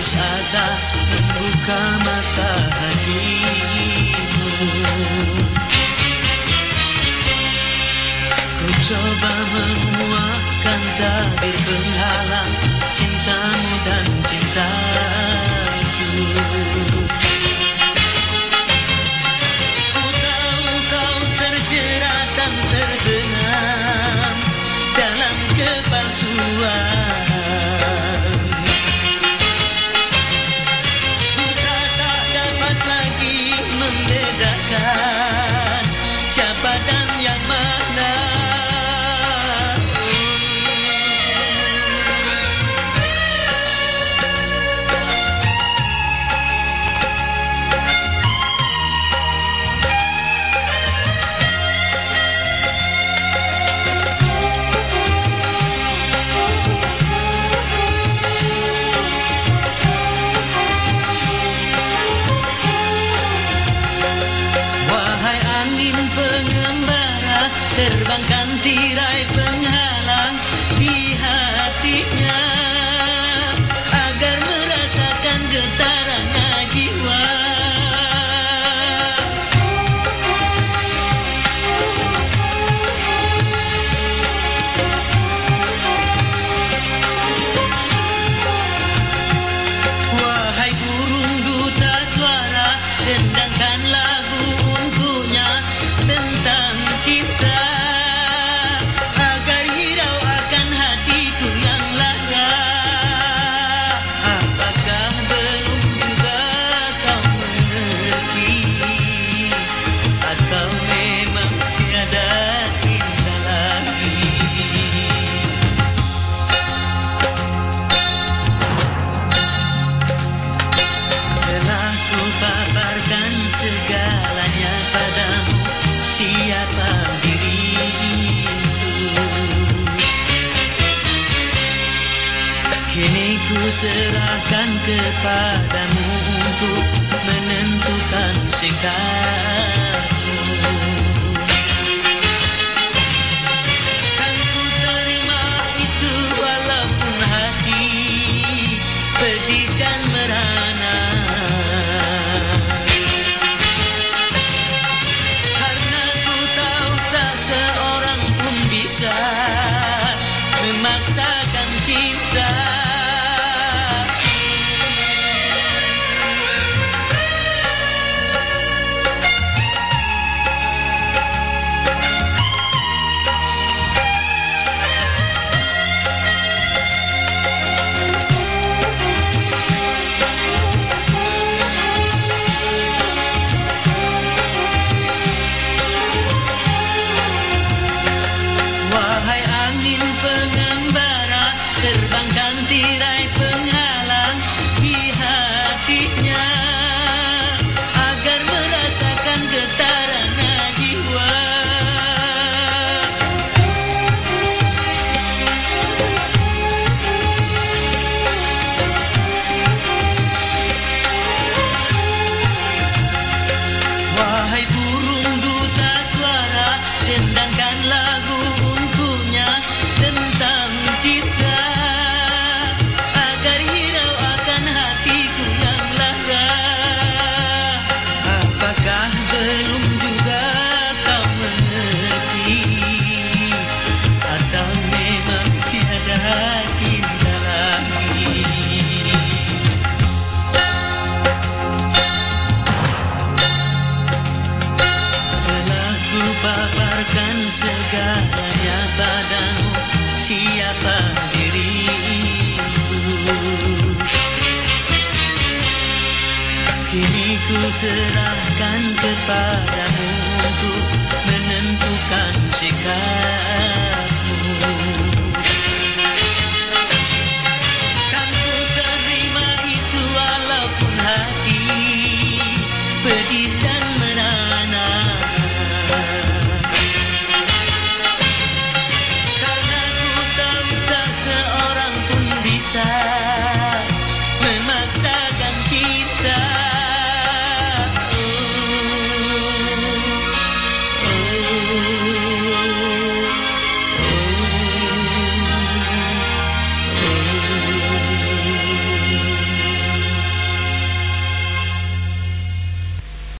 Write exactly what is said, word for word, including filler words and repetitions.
putus asa membuka mata hatimu. Ku coba menguatkan tabir penghalang cintamu dan cintaku. Ku tahu kau terjerat dan terbenam dalam kepalsuan. Buta tak dapat lagi membedakan siapa dan yang mana. Terbangkan tirai penghalang di hatinya agar merasakan getarannya jiwa. Wahai burung duta suara, dendangkan lagu untuknya tentang cinta. Segalanya padamu, siapa diriku. Kini ku serahkan kepadamu untuk menentukan sikapmu. Kan ku terima itu walaupun hati pedih dan merana. Memaksakan cinta. Wahai angin pengembara, terbangkan tirai penghalang di hatinya agar merasakan getarannya jiwa. Wahai burung duta suara, dendangkan lagu tentang cinta agar hirau akan hatiku yang lara. Apakah belum juga kau mengerti, atau memang tiada cinta lagi? Telah ku paparkan segalanya padamu, siapa diriku. Kini ku serahkan kepadamu untuk